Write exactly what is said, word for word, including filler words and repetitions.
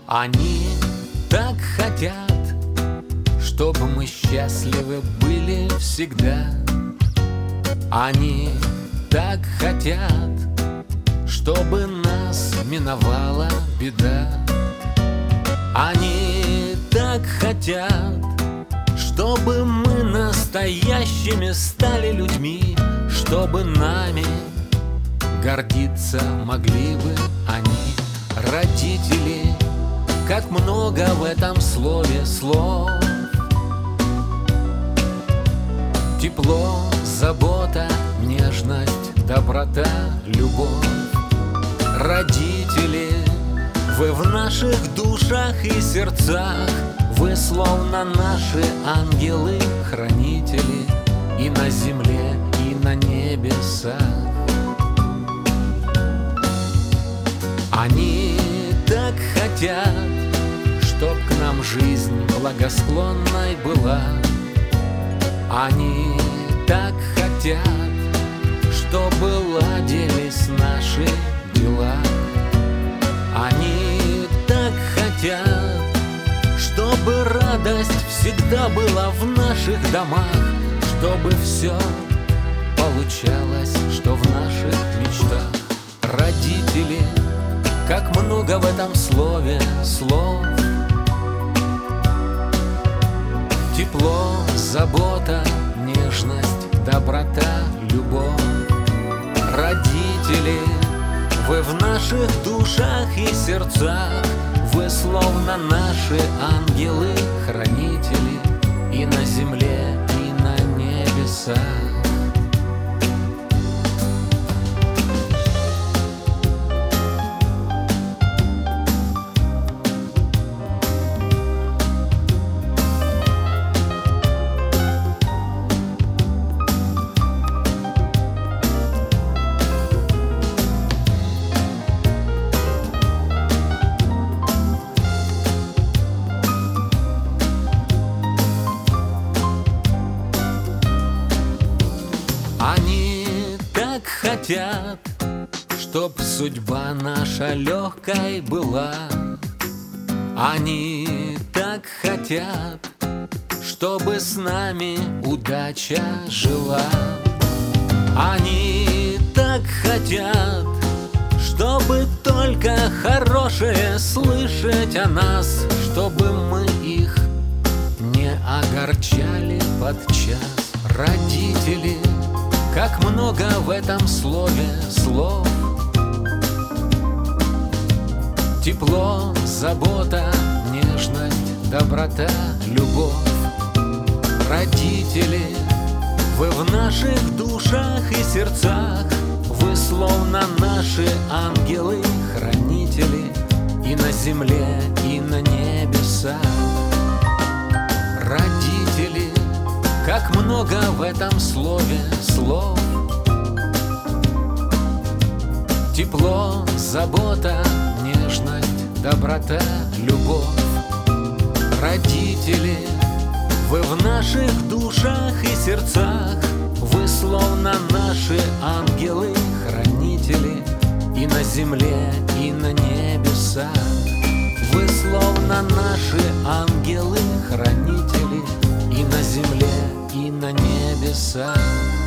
Они так хотят, чтобы мы счастливы были всегда. Они так хотят, чтобы нас миновала беда. Они так хотят, чтобы мы настоящими стали людьми, чтобы нами гордиться могли бы они. Родители, как много в этом слове слов. Тепло, забота, нежность, доброта, любовь. Родители, вы в наших душах и сердцах, вы словно наши ангелы-хранители и на земле, и на небесах. Они так хотят, чтоб к нам жизнь благосклонной была. Они так хотят, чтобы ладились наши дела. Они так хотят, чтобы радость всегда была в наших домах, чтобы все получалось, что в наших мечтах. Родители, как много в этом слове слов. Тепло, забота, нежность, доброта, любовь. Родители, вы в наших душах и сердцах, вы словно наши ангелы-хранители и на земле, и на небесах. Они так хотят, чтоб судьба наша легкой была. Они так хотят, чтобы с нами удача жила. Они так хотят, чтобы только хорошее слышать о нас, чтобы мы их не огорчали подчас. Родители, как много в этом слове слов. Тепло, забота, нежность, доброта, любовь. Родители, вы в наших душах и сердцах, вы словно наши ангелы-хранители и на земле, и на небесах. Родители, как много в этом слове слов. Тепло, забота, нежность, доброта, любовь. Родители, вы в наших душах и сердцах, вы словно наши ангелы-хранители и на земле, и на небесах. Вы словно наши ангелы-хранители и на земле, и на небесах.